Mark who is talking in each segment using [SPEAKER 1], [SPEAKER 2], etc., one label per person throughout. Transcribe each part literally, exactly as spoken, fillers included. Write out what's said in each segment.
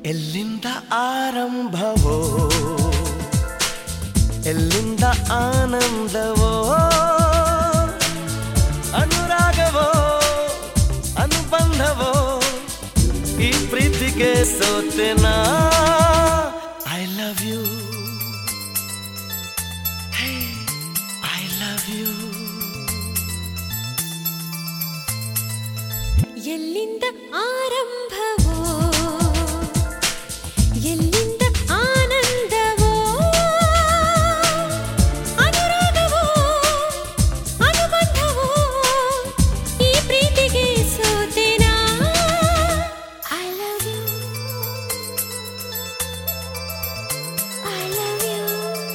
[SPEAKER 1] ಎಲ್ಲಿಂದ ಆರಂಭವೋ ಎಲ್ಲಿಂದ ಆನಂದವೋ ಅನುರಾಗವೋ ಅನುಬಂಧವೋ ಈ ಪ್ರೀತಿಗೆ ಸೋತೆನಾ I love you I love you
[SPEAKER 2] ಎಲ್ಲಿಂದ ಆರಂಭವೋ ಎಲ್ಲಿಂದ ಆನಂದವೋ ಅನುರಾಗವೋ ಅನುಬಂಧವೋ ಈ ಪ್ರೀತಿಗೆ ಸೋತೆನಾ I love you I love you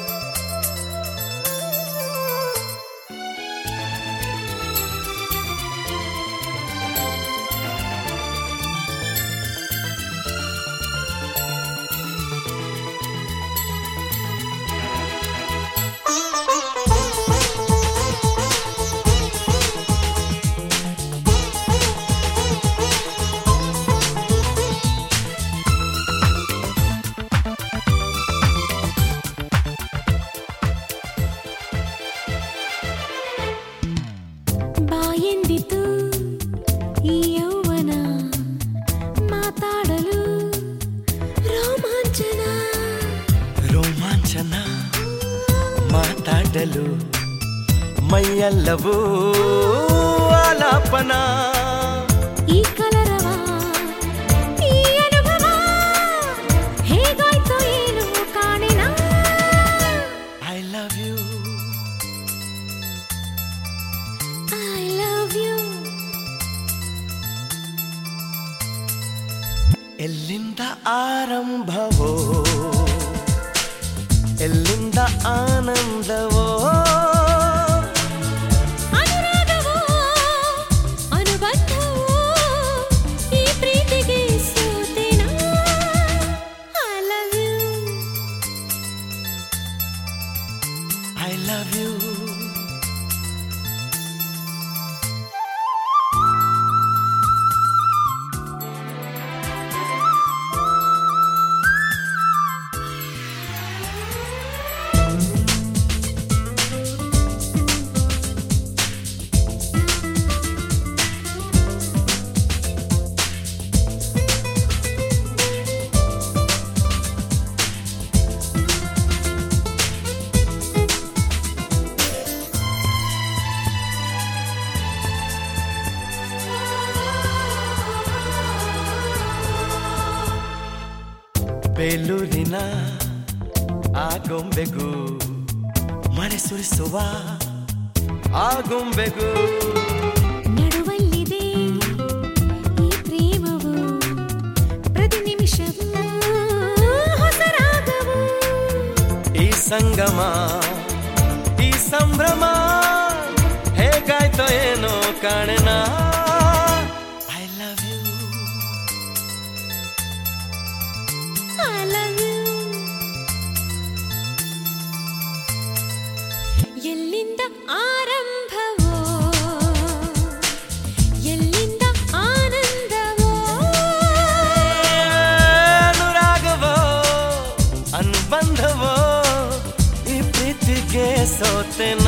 [SPEAKER 2] ಬಾಯೆಂದಿತು ಈ ಯೌವನ ಮಾತಾಡಲು ರೋಮಾಂಚನ
[SPEAKER 1] ರೋಮಾಂಚನ ಮಾತಾಡಲು ಮೈಯೆಲ್ಲವೂ ಆಲಾಪನ
[SPEAKER 2] ಈ ಕಲರವ ಈ ಅನುಭವ ಹೇಗಾಯ್ತು ಏನು ಕಾಣೆನ
[SPEAKER 1] I love you
[SPEAKER 2] I love you
[SPEAKER 1] ಎಲ್ಲಿಂದ ಆರಂಭವೋ ಎಲ್ಲಿಂದ ಆನಂದವೋ
[SPEAKER 2] ಅನುರಾಗವೋ ಅನುಬಂಧವೋ ಈ ಪ್ರೀತಿಗೆ ಸೋತೆನಾ I love you
[SPEAKER 1] I love you ಬೇಲೂರಿನ ಆಗೊಂಬೆಗೂ ಮಳೆ ಸುರಿಸುವ ಆಗೊಂಬೆಗೂ
[SPEAKER 2] ನಡುವಲ್ಲಿದೆ ಈ ಪ್ರೇಮವು ಪ್ರತಿ ನಿಮಿಷವೂ ಹೊಸ ರಾಗವು
[SPEAKER 1] ಈ ಸಂಗಮ ಈ ಸಂಭ್ರಮ ಹೇಗಾಯ್ತೋ ಏನೋ ಕಾಣೆನ I love you
[SPEAKER 2] I love you ಎಲ್ಲಿಂದ ಆರಂಭವೋ ಎಲ್ಲಿಂದ ಆನಂದವೋ
[SPEAKER 1] ಅನುರಾಗವೋ ಅನುಬಂಧವೋ ಈ ಪ್ರೀತಿಗೆ ಸೋತೆನ